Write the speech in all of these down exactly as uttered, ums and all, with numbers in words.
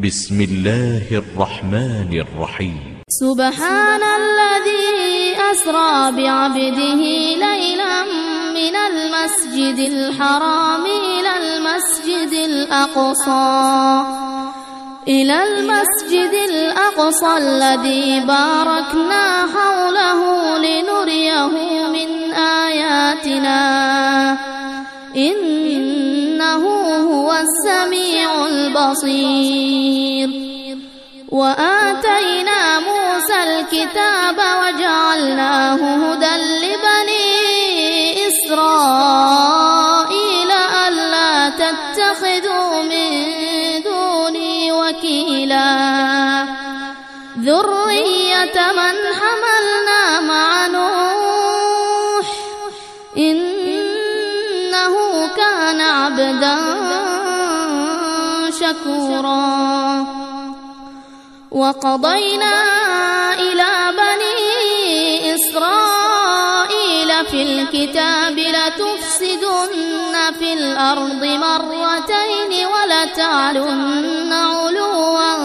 بسم الله الرحمن الرحيم. سبحان الذي أسرى بعبده ليلا من المسجد الحرام إلى المسجد الأقصى إلى المسجد الأقصى الذي باركنا حوله لنريه من آياتنا إنه هو السميع البصير. وآتينا موسى الكتاب وجعلناه هدى لبني إسرائيل ألا تتخذوا من دوني وكيلا ذرية من حملنا مع نوح إنه كان عبدا شكورا. وقضينا إلى بني إسرائيل في الكتاب لتفسدن في الأرض مرتين ولتعلن علوا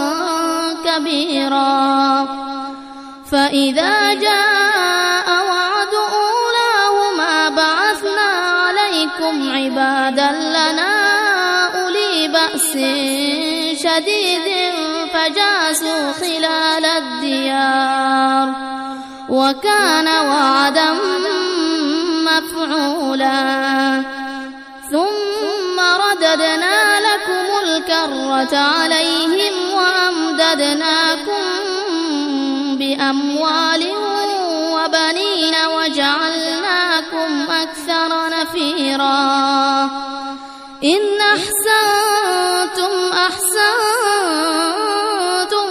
كبيرا. فإذا جاء وعد أولاهما بعثنا عليكم عبادا لنا أولي بأس شديد فجاسوا خلال الديار وكان وعدا مفعولا. ثم رددنا لكم الكرة عليهم وأمددناكم بأموال وبنين وجعلناكم أكثر نفيرا. إن أحسنتم أحسنتم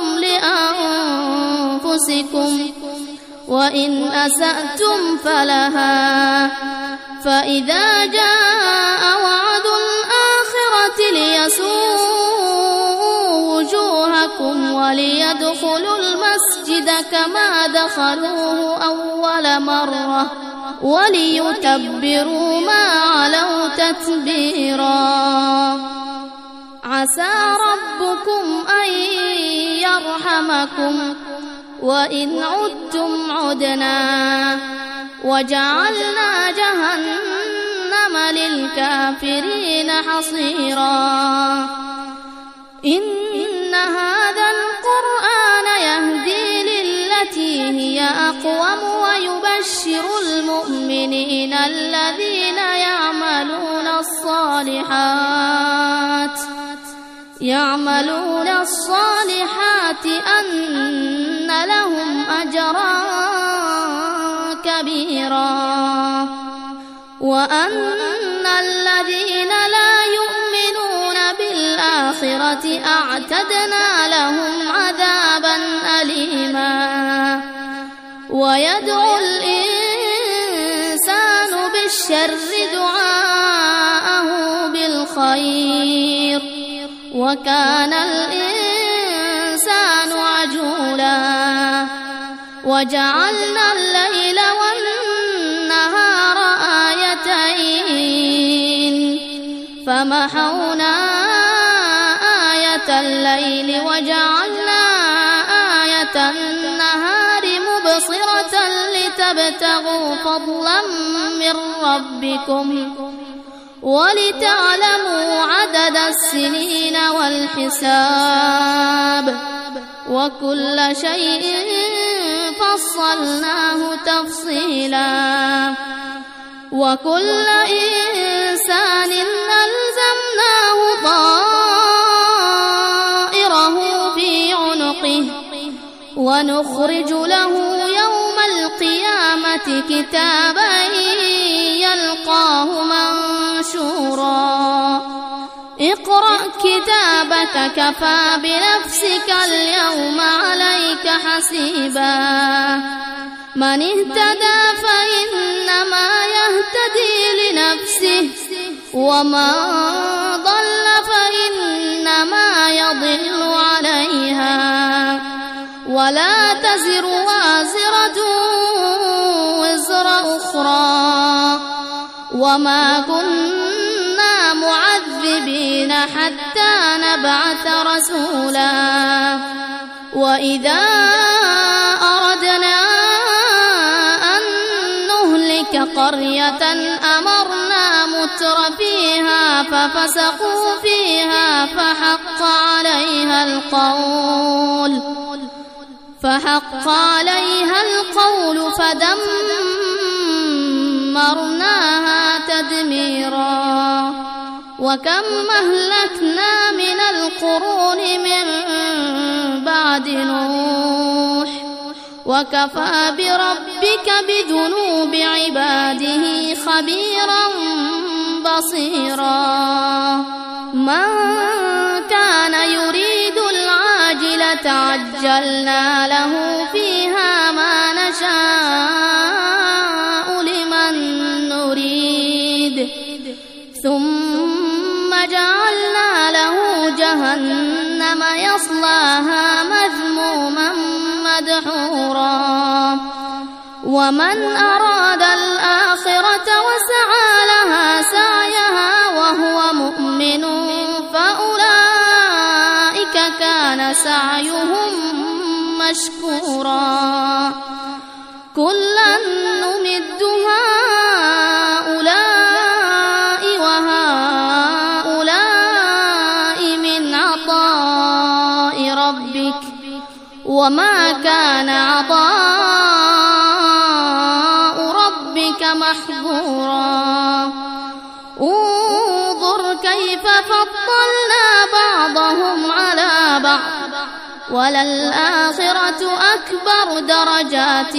لأنفسكم وإن أسأتم فلها. فإذا جاء وعد الآخرة ليسوءوا وجوهكم وليدخلوا المسجد كما دخلوه أول مرة وليتبروا ما علوا تتبيرا. عسى ربكم أن يرحمكم وإن عدتم عدنا وجعلنا جهنم للكافرين حصيرا. إن هذا القرآن يهدي للتي هي أقوم ويبشر المؤمنين الذين يعملون الصالحات يعملون الصالحات أن لهم أجرا كبيرا وأن الذين لا يؤمنون بالآخرة أعتدنا لهم عذابا أليما. ويدعو الإنسان بالشر دعاءه بالخير وكان الإنسان عجولا. وجعلنا الليل والنهار آيتين فمحونا آية الليل وجعلنا آية النهار مبصرة لتبتغوا فضلا من ربكم ولتعلموا عدد السنين والحساب وكل شيء فصلناه تفصيلا. وكل إنسان ألزمناه طائره في عنقه ونخرج له يوم القيامة كتابا يلقاه منشورا. اقرأ كتابك كفى بنفسك اليوم عليك حسيبا. من اهتدى فإنما يهتدي لنفسه ومن ضل فإنما يضل عليها ولا تزر وازرة وزر أخرى وما كنا معذبين حتى نبعث رسولا وإذا أردنا أن نهلك قرية أمرنا متر فيها ففسقوا فيها فحق عليها القول فحق عليها القول فدمرناها تدميرا وكم أهلكنا من القرون من بعد نوح وكفى بربك بذنوب عباده خبيرا بصيرا من كان يريد العاجلة عجلنا له فيها ما نشاء لمن نريد ثم جعلنا له جهنم يصلاها مذموما مدحورا ومن أراد الآخرة وسعى لها سعيها وهو مؤمن فأولئك كان سعيهم مشكورا كلا نمد هؤلاء وهؤلاء من عطاء ربك وما كان عطاء ربك محظورا انظر كيف فضلنا بعضهم على بعض وللآخرة أكبر درجات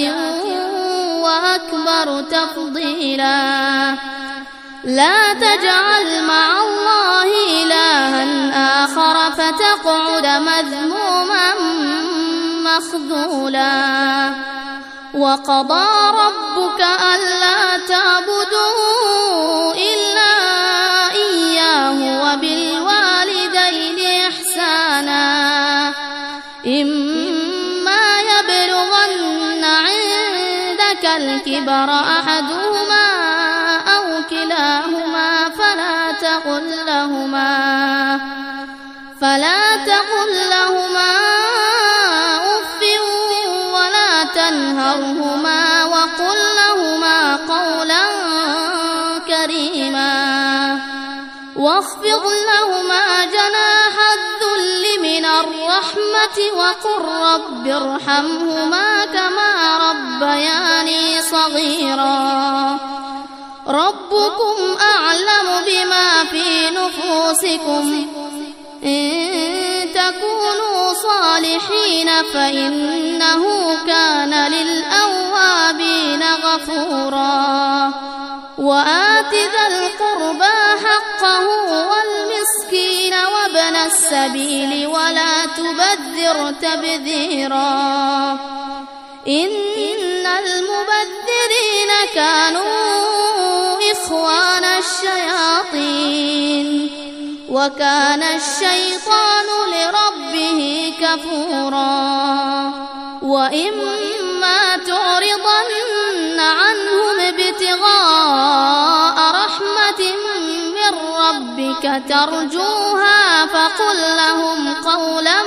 وأكبر تفضيلا لا تجعل مع الله إلها آخر فتقعد مذموما مخذولا وقضى ربك ألا تعبدوا إلا إياه وبالوالدين إحسانا إما يبلغن عندك الكبر أحدهما أو كلاهما فلا تقل لهما فلا تقل لهما أف ولا تنهرهما وقل لهما قولا كريما واخفض لهما جناح الذل من الرحمة وقل رب ارحمهما كما ربياني صغيرا ربكم أعلم بما في نفوسكم إن تكونوا صالحين فإنه كان للأوابين غفورا وآت ذا القربى حقه والمسكين وابن السبيل ولا تبذر تبذيرا إن المبذرين كانوا إخوان الشياطين وكان الشيطان لربه كفورا وإما تعرضن عنهم ابتغاء رحمة من ربك ترجوها فقل لهم قولا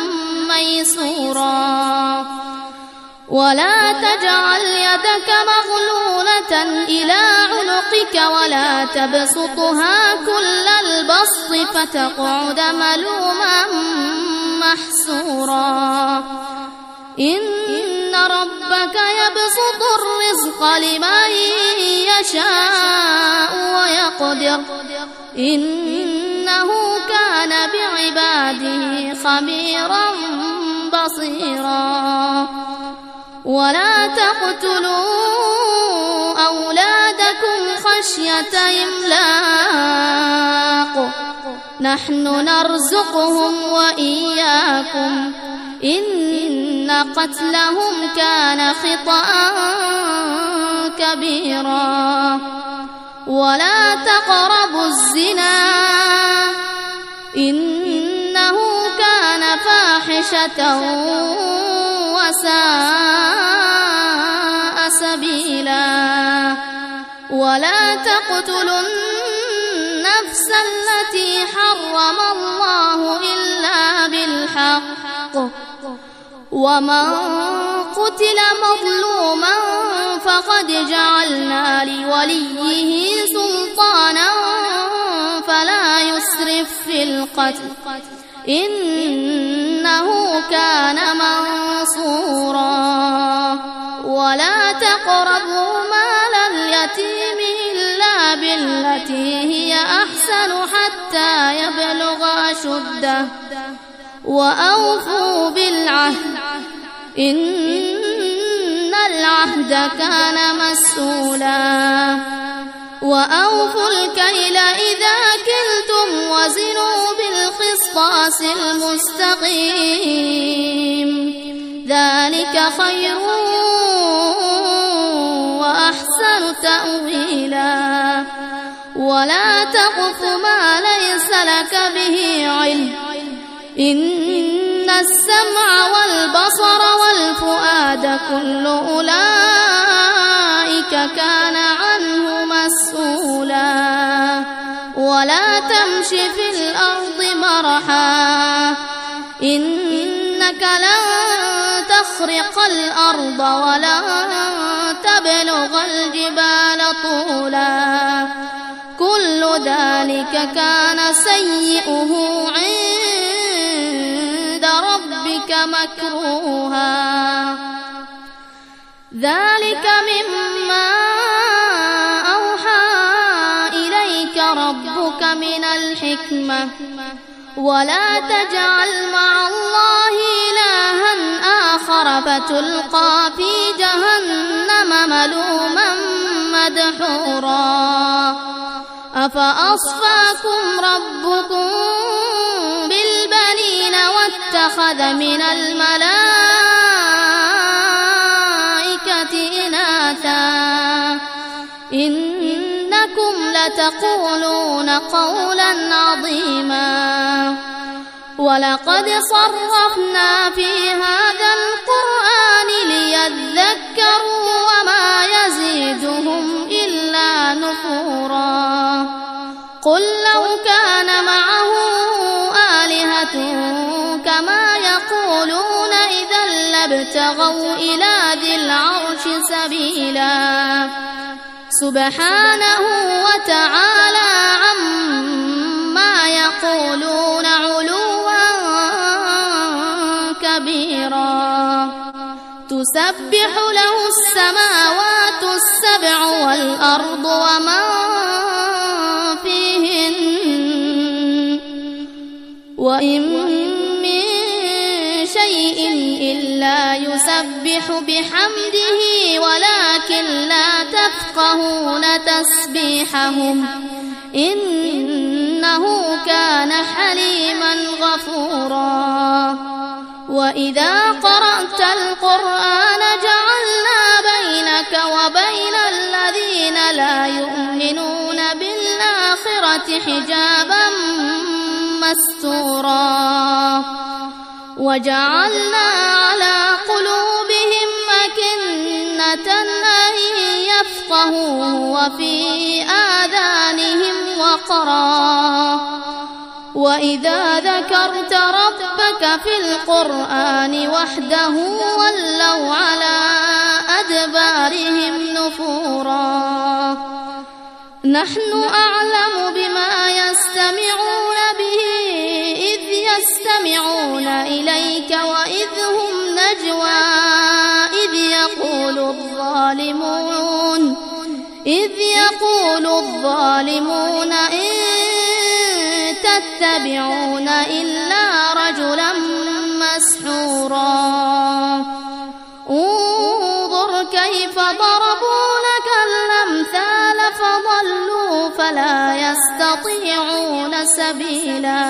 ميسورا ولا تجعل يدك مغلولة إلى عنقك ولا تبسطها كل البسط فتقعد ملوما محسورا إن ربك يبسط الرزق لمن يشاء ويقدر إنه كان بعباده خبيرا بصيرا ولا تقتلوا أولادكم خشية إملاق نحن نرزقهم وإياكم إن قتلهم كان خطأ كبيرا ولا تقربوا الزنا إنه كان فاحشة وساء سبيلا ولا تقتلوا النفس التي حرم الله إلا بالحق ومن قتل مظلوما فقد جعلنا لوليه سلطانا فلا يسرف في القتل إنه كان منصورا ولا تقربوا مال اليتيم إلا بالتي هي أحسن حتى يبلغ أشده وأوفوا بالعهد إن العهد كان مسؤولا وأوفوا الكيل إذا كلتم وزنوا بالقسطاس المستقيم ذلك خير وأحسن تأويلا ولا تقف ما ليس لك به علم إن السمع والبصر والفؤاد كل أولئك كان عنه مسؤولا ولا تمش في الأرض مرحا إنك لن تخرق الأرض ولن تبلغ الجبال طولا كل ذلك كان سيئه عند ربك مكروها ذلك مما أوحى إليك ربك من الحكمة ولا تجعل مع الله إلها آخر فتلقى في جهنم ملوما مدحورا أفأصفاكم ربكم بالبنين واتخذ من الملائكة إناثا إنكم لتقولون قولا عظيما ولقد صرفنا في هذا القرآن ليذكروا وما يزيدهم إلا نفورا قل لو كان معه آلهة كما يقولون إذا لابتغوا إلى ذي العرش سبيلا سبحانه وتعالى عما يقولون علوا كبيرا تسبح له السماوات السبع والأرض ومن فيهن وإن من شيء إلا يسبح بحمده ولكن لا تفقهون تسبيحهم إنه كان حليما غفورا وإذا قرأت القرآن جعلنا بينك وبين الذين لا يؤمنون بالآخرة حجابا مستورا وجعلنا على قلوبهم أكنة أن يفقهوه وفي آذانهم وقرا وإذا ذكرت ربك في القرآن وحده ولوا على أدبارهم نفورا نحن أعلم بما يستمعون به إذ يستمعون إليك وإذ هم نجوى إذ يقول الظالمون إذ يقول الظالمون إن تتبعون إلا رجلا مسحورا انظر كيف ضربوا لك الأمثال فضلوا فلا يستطيعون سبيلا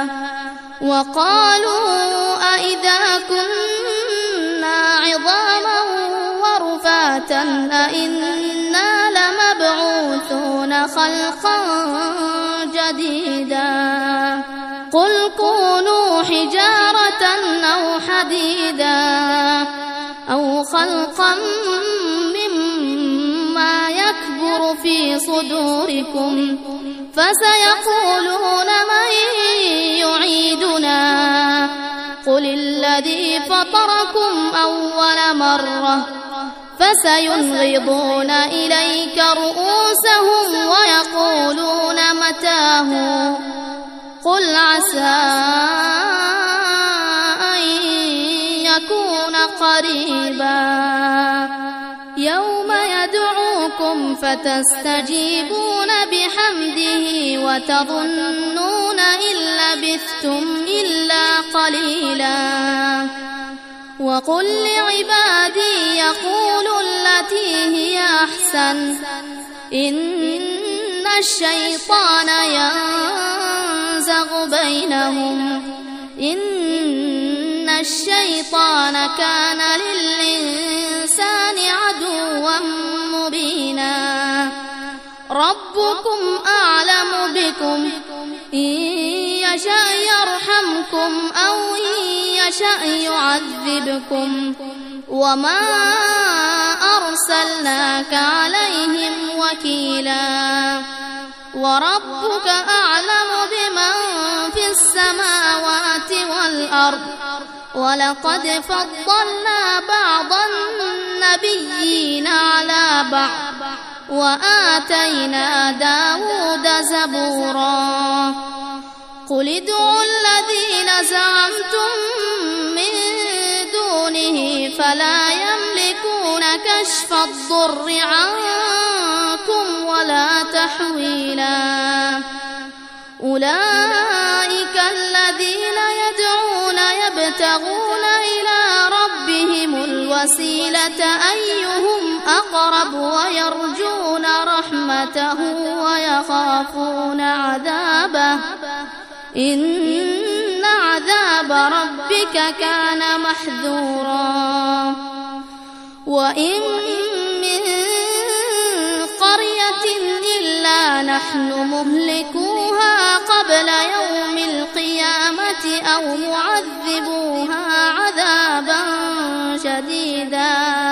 وقالوا أئذا كنا عظاما ورفاتا أئنا لمبعوثون خلقا جديدا قل كونوا حجارة أو حديدا أو خلقا مما يكبر في صدوركم فسيقولون من يعيدنا قل الذي فطركم أول مرة فسينغضون إليك رؤوسهم ويقولون متاه قل عسى أن يكون قريبا يوم يدعوكم فتستجيبون بحمده وتظنون إن لبثتم إلا قليلا وقل لعبادي يقولوا التي هي أحسن إن الشيطان ينزغ بينهم إن الشيطان كان للإنسان عدوا مبينا ربكم أعلم بكم إن يشاء يرحمكم أو إن يشاء يعذبكم وما أرسلناك عليهم وكيلا وربك أعلم بمن في السماوات والأرض ولقد فضلنا بعض النبيين على بعض وآتينا داود زبورا قل ادعوا الذين زعمتم من دونه فلا يملكون كشف الضر عنكم ولا تحويلا أولئك الذين يدعون يبتغون إلى ربهم الوسيلة أيهم أقرب ويرجون رحمته ويخافون عذابه إن عذاب ربك كان محذورا وإن من قرية إلا نحن مهلكوها قبل يوم القيامة أو معذبوها عذابا شديدا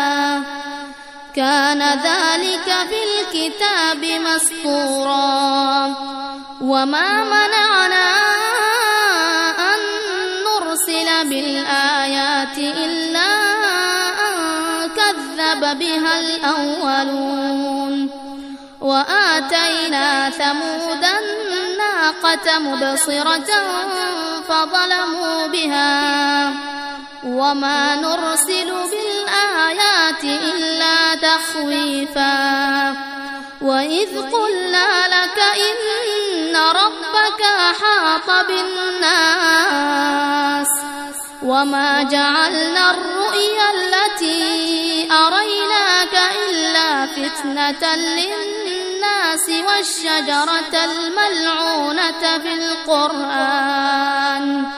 كان ذلك في الكتاب مسطورا وما منعنا أن نرسل بالآيات إلا أن كذب بها الأولون وآتينا ثمود الناقة مبصرة فظلموا بها وما نرسل بالآيات إلا تخويفا وإذ قلنا لك إن ربك أحاط بالناس وما جعلنا الرؤيا التي أريناك إلا فتنة للناس والشجرة الملعونة في القرآن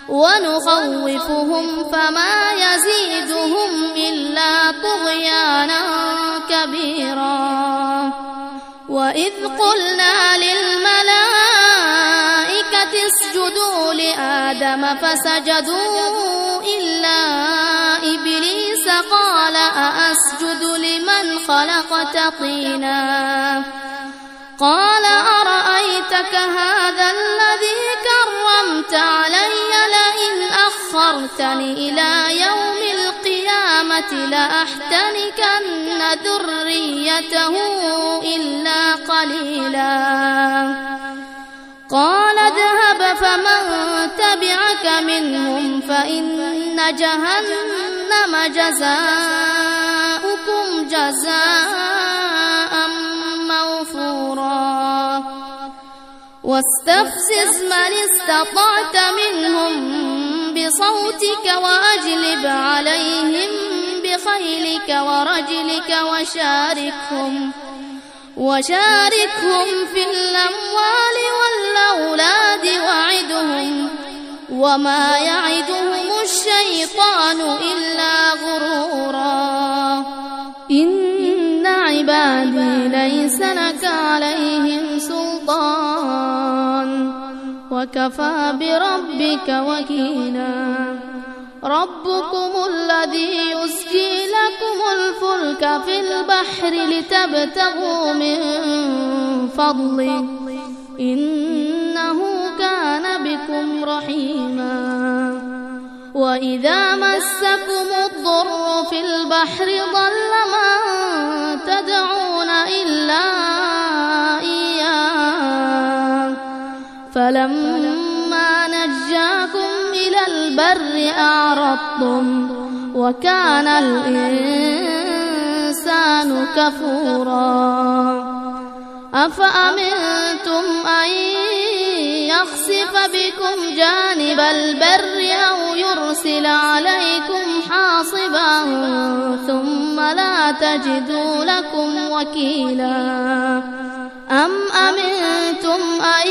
ونخوفهم فما يزيدهم إلا طغيانا كبيرا وإذ قلنا للملائكة اسجدوا لآدم فسجدوا إلا إبليس قال أأسجد لمن خلقت طينا قال أرأيتك هذا الذي كرمت علي لئن أخرتني إلى يوم القيامة لأحتنكن ذريته إلا قليلا قال اذهب فمن تبعك منهم فإن جهنم جزاؤكم جزاء موفورا واستفزز من استطعت منهم بصوتك وأجلب عليهم بخيلك ورجلك وشاركهم وشاركهم في الأموال والأولاد وعدهم وما يعدهم الشيطان إلا غرورا إن عبادي ليس لك عليهم سلطان وكفى بربك وكيلا ربكم الذي يزجي لكم الفلك في البحر لتبتغوا من فضله إنه كان بكم رحيما. وإذا مسكم الضر في البحر ضل من تدعون إلا إياه فلما نجاكم إلى البر أعرضتم وكان الإنسان كفورا. أفأمنتم أن يخسف بكم جانب البر أو يرسل عليكم حاصبا ثم لا تجدوا لكم وكيلا. أم أمنتم أن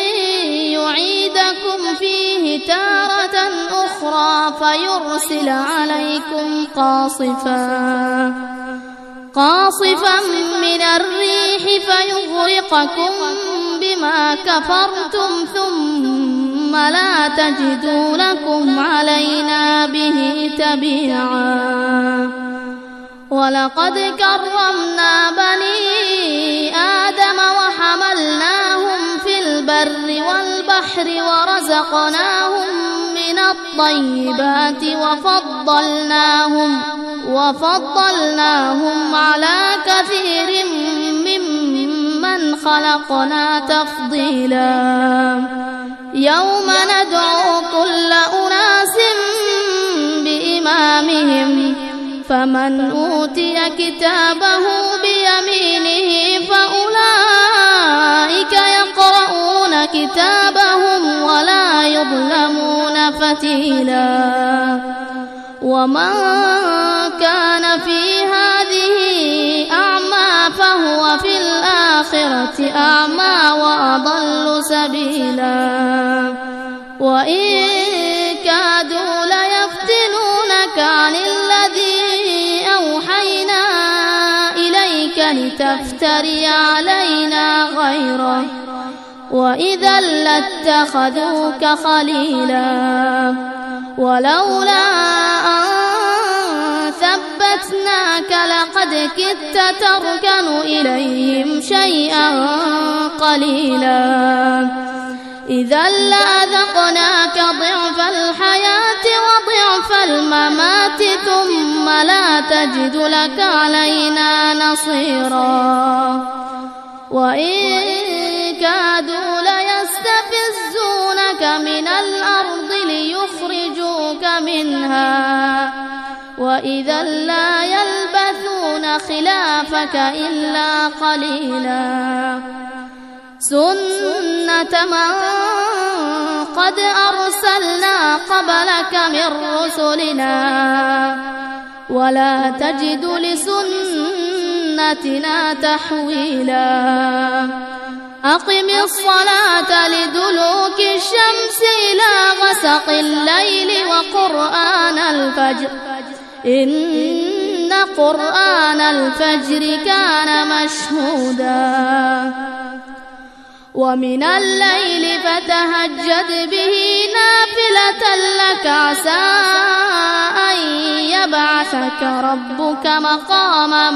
يعيدكم فيه تارة أخرى فيرسل عليكم قاصفا قاصفا من الريح فيغرقكم بما كفرتم ثم لا تجدوا لكم علينا به تبيعا. ولقد كرمنا بني آدم وحملناهم في البر والبحر ورزقناهم من الطيبات وفضلناهم وفضلناهم على كثير ممن خلقنا تفضيلا. يوم ندعو كل أناس بإمامهم فمن أوتي كتابه بيمينه فأولئك يقرؤون كتابهم ولا يظلمون فتيلا. ومن كان في هذه أعمى فهو في الآخرة أعمى وأضل سبيلا. وإن كادوا ليفتنونك عن الذي أوحينا إليك لتفتري علينا غيره وإذا لاتخذوك خليلا. ولولا أن ثبتناك لقد كدت تركن إليهم شيئا قليلا. إذا لأذقناك ضعف الحياة وضعف الممات ثم لا تجد لك علينا نصيرا. وإن كادوا ليستفزونك من الأرض ليخرجوك منها وإذا لا يلبثون خلافك إلا قليلا. سنة من قد أرسلنا قبلك من رسلنا ولا تجد لسنتنا تحويلا. أقم الصلاة لدلوك الشمس إلى غسق الليل وقرآن الفجر إن قرآن الفجر كان مشهودا. ومن الليل فتهجد به نافلة لك عسى أن يبعثك ربك مقاما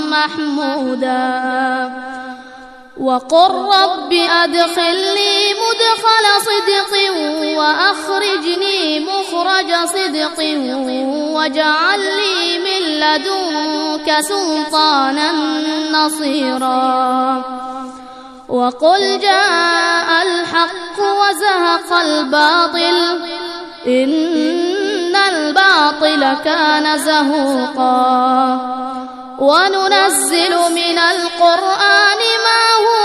محمودا. وقل رب أدخلني مدخل صدق وأخرجني مخرج صدق واجعل لي من لدنك سلطانا نصيرا. وقل جاء الحق وزهق الباطل إن الباطل كان زهوقا. وننزل من القرآن ما هو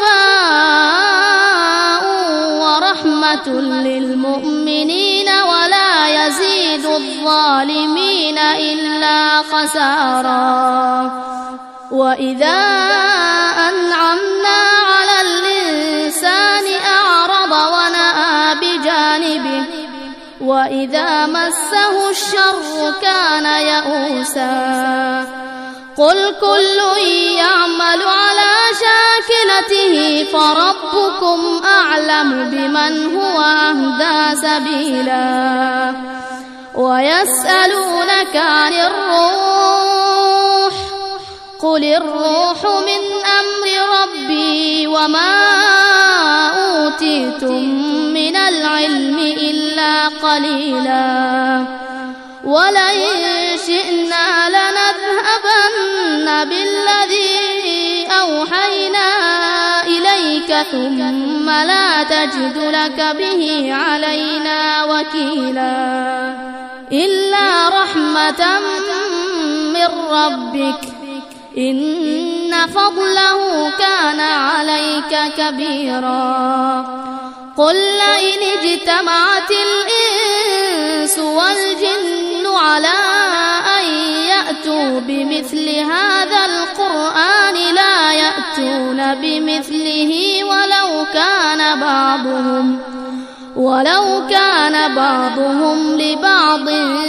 شفاء ورحمة للمؤمنين ولا يزيد الظالمين إلا خسارا. وإذا أنعمنا على الإنسان أعرض ونأى بجانبه وإذا مسه الشر كان يئوسا. قل كل يعمل على شاكلته فربكم أعلم بمن هو أهدى سبيلا. ويسألونك عن الروح قل الروح من أمر ربي ربي وما أوتيتم من العلم إلا قليلا ولئن شئنا لنذهبن بالذي أوحينا إليك ثم لا تجد لك به علينا وكيلا إلا رحمة من ربك إن فضله كان عليك كبيرا قل لئن اجتمعت الإنس والجن على أن يأتوا بمثل هذا القرآن لا يأتون بمثله ولو كان بعضهم ولو كان بعضهم لبعض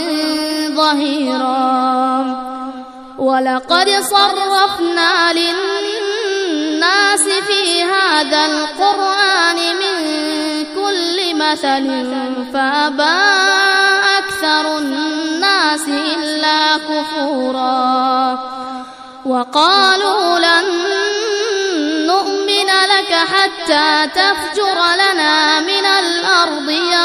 ظهيرا ولقد صرفنا للناس في هذا القرآن من كل مثل فأبى أكثر الناس إلا كفورا وقالوا لن نؤمن لك حتى تفجر لنا من الأرض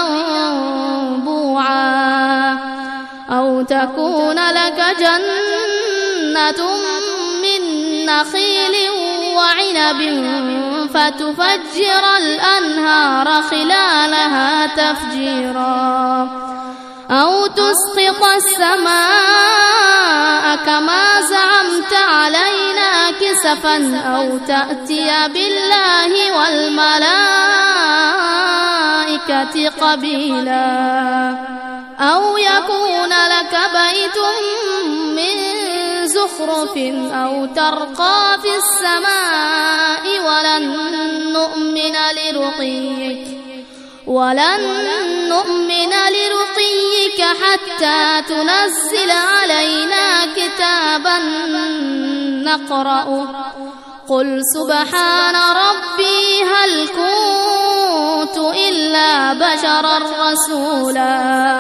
ينبوعا أو تكون لك جنة من نخيل وعنب فتفجر الأنهار خلالها تفجيرا أو تسقط السماء كما زعمت علينا كسفا أو تأتي بالله والملائكة قبيلا أو يكون لك بيت من زخرف أو ترقى في السماء ولن نؤمن لرقيك ولن نؤمن لرقيك حتى تنزل علينا كتابا نقرأه قل سبحان ربي هل كنت إلا بشرا رسولا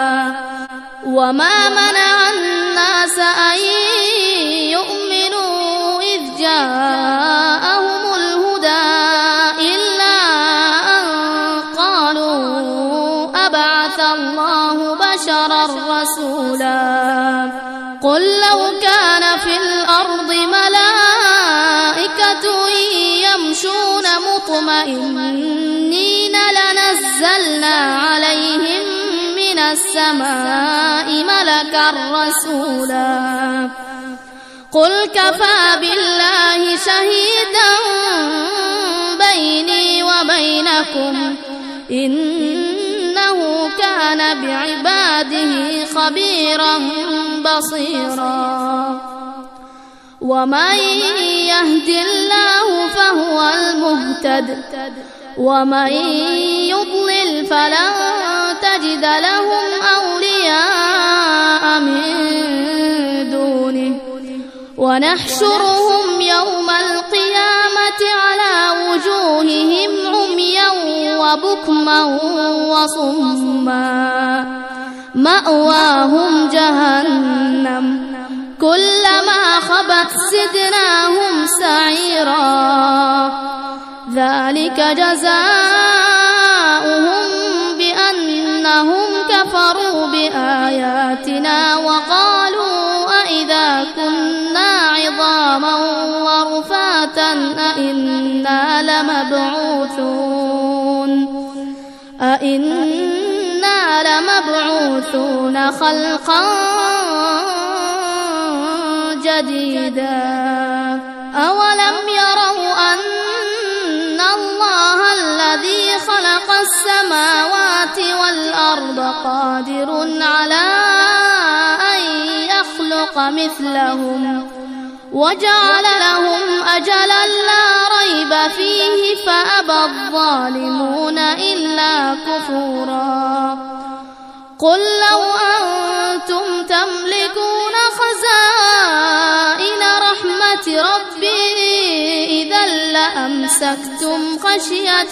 وما منع الناس أن يؤمنوا إذ جاءهم الهدى إلا أن قالوا أبعث الله بشرا رسولا قل لو كان في الأرض ملائكة يمشون مطمئنين لنزلنا عليهم من السماء ملكا رسولا قل كفى بالله شهيدا بيني وبينكم إنه كان بعباده خبيرا بصيرا ومن يهد الله فهو المهتد ومن يضلل فلن تجد لهم أولياء من دونه ونحشرهم يوم القيامة على وجوههم عميا وبكما وصما مأواهم جهنم كلما خبت زدناهم سعيرا ذلك جزاؤهم بأنهم كفروا بآياتنا وقالوا أئذا كنا عظاما ورفاتا أئنا لمبعوثون أئنا لمبعوثون خلقا جديدا أولم يروا أن الله الذي خلق السماوات والأرض قادر على أن يخلق مثلهم وجعل لهم أجلا لا ريب فيه فأبى الظالمون إلا كفورا قل لو أنتم تملكون خزائن رحمة ربي إذا لأمسكتم خشية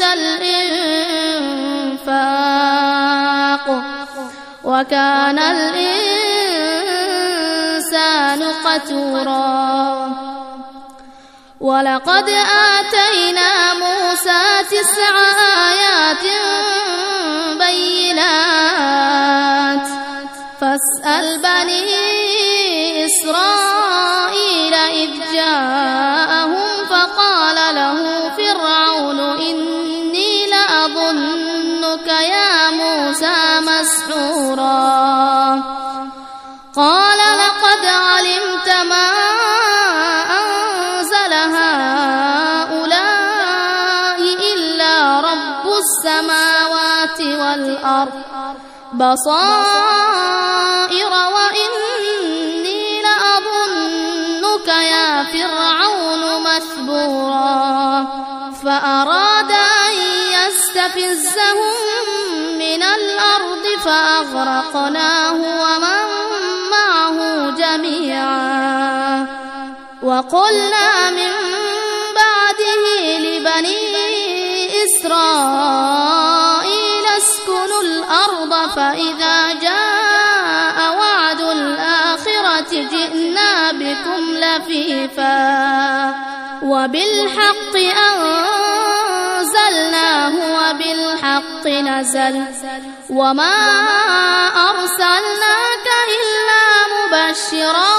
الإنفاق وكان الإنسان قتورا ولقد آتينا موسى تسع آيات بينات فاسأل بني إسرائيل إذ جاءهم فقال له فرعون إني لأظنك يا موسى مسحورا قال لقد علمت ما أنزل هؤلاء إلا رب السماوات والأرض بصائر وإني لأظنك يا فرعون مثبورا فأراد أن يستفزهم من الأرض فأغرقناه ومن معه جميعا وقلنا من بعده لبني إسرائيل اسكنوا الأرض فإذا جاء وعد الآخرة جئنا بكم لفيفا وبالحق أنزلناه وبالحق نزل وما أرسلناك إلا مبشرا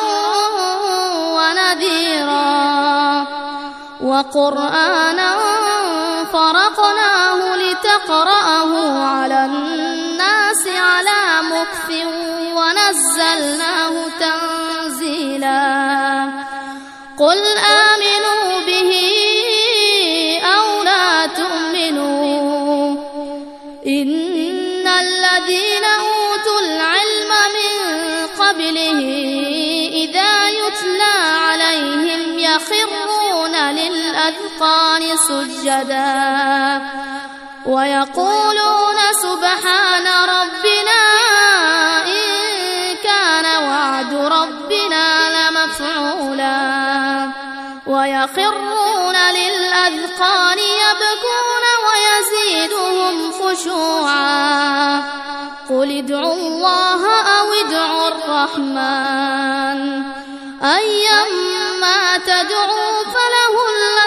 ونذيرا وقرآنا فرقناه لتقرأه على الناس على مكث ونزلناه تنزيلا قل آمنوا به أو لا تؤمنوا إن الذين أوتوا العلم من قبله إذا يتلى عليهم يخرون للأذقان سجدا ويقولون سبحان ربنا إن كان وعد ربنا لمفعولا ويخرون للأذقان يبكون ويزيدهم خشوعا قل ادعوا الله أو ادعوا الرحمن أيما تدعوا فله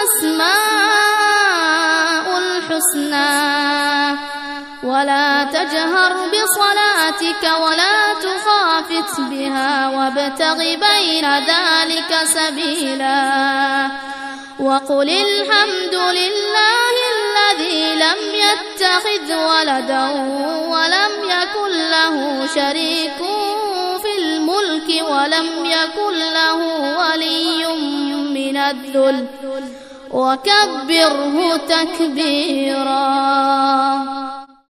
الأسماء الحسنى ولا تجهر بصلاتك ولا تخافت بها وابتغ بين ذلك سبيلا وقل الحمد لله الذي لم يتخذ ولدا ولم يكن له شريك في الملك ولم يكن له ولي من الذل وكبره تكبيرا.